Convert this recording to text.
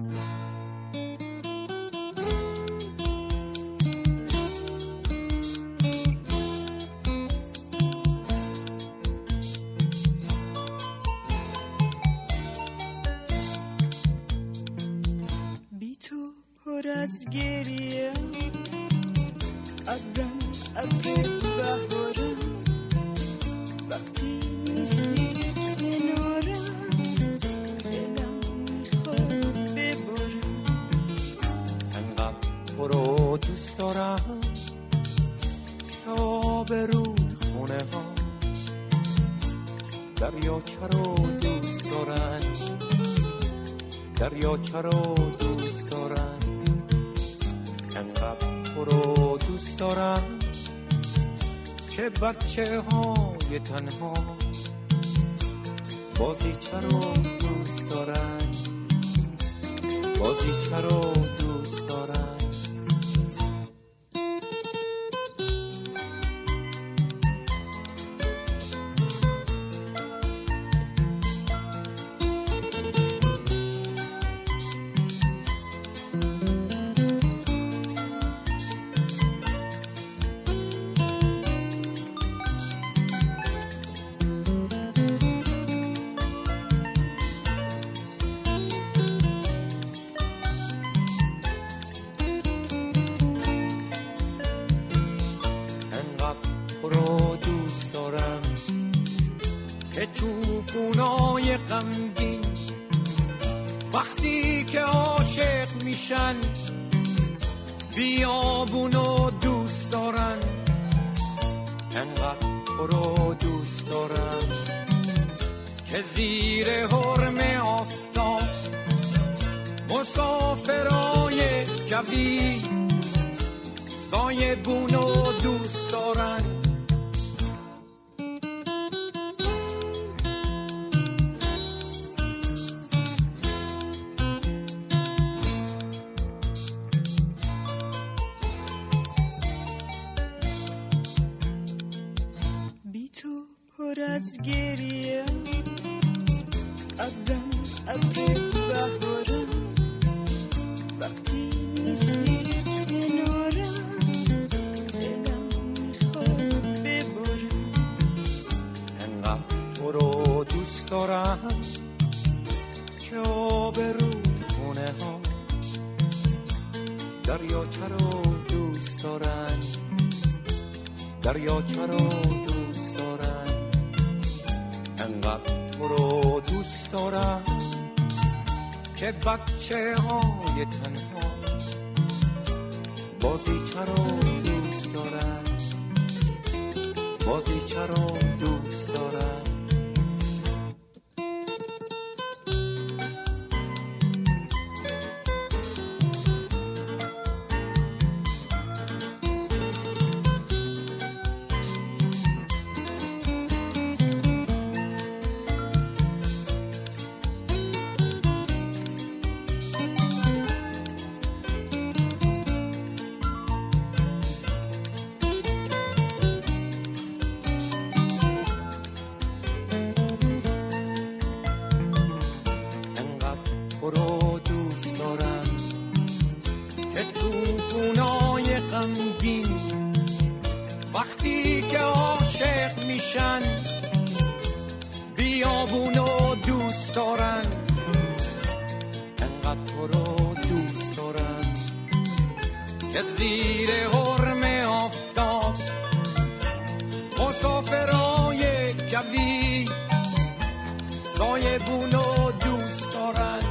از گریه ابرم ابر بهارم وقتی نیستی کنارم دلم میخواد ببارم انقدر تو رو دوست دارم که آبرود خونه ها دریاچه رو دوست دارن دریاچه رو دوست دارن انقدر تو رو دوست دارم که بچه های تنها بازیچه رو دوست دارن بازیچه رو دوست دارن چوبونای غمگین وقتی که عاشق میشن بیابونو دوست دارن انقدر تو رو دوست دارن که زیر حرم آفتاب مسافرای کوی سایبونو دوست دارن از گریه ابرم ابر بهارم وقتی نیستی کنارم دلم میخواد ببارم انقدر تو رو دوست دارم که آبرود خونه ها دریاچه رو دوست دارن دریاچه رو دوست دارن انقدر تو رو دوست دارم که بچه های تنها بازیچه رو دوست دارن بازیچه رو دوست دارن تو رو دوست دارم که چوبونای غمگین وقتی که عاشق میشن بیابونو دوست دارن انقدر تو رو دوست دارم که زیر حرم آفتاب مسافرای کوی سایبونو دوست دارن